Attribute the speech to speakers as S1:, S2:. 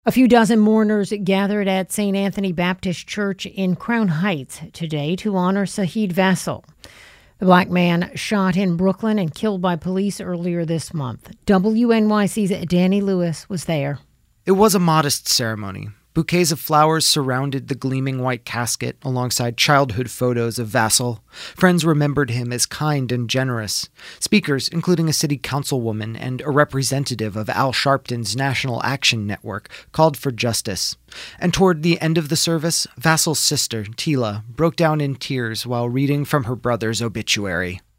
S1: A few dozen mourners gathered at St. Anthony Baptist Church in Crown Heights today to honor Saheed Vassell, the black man shot in Brooklyn and killed by police earlier this month. WNYC's Danny Lewis was there.
S2: It was a modest ceremony. Bouquets of flowers surrounded the gleaming white casket alongside childhood photos of Vassell. Friends remembered him as kind and generous. Speakers, including a city councilwoman and a representative of Al Sharpton's National Action Network, called for justice. And toward the end of the service, Vassell's sister, Tila, broke down in tears while reading from her brother's obituary.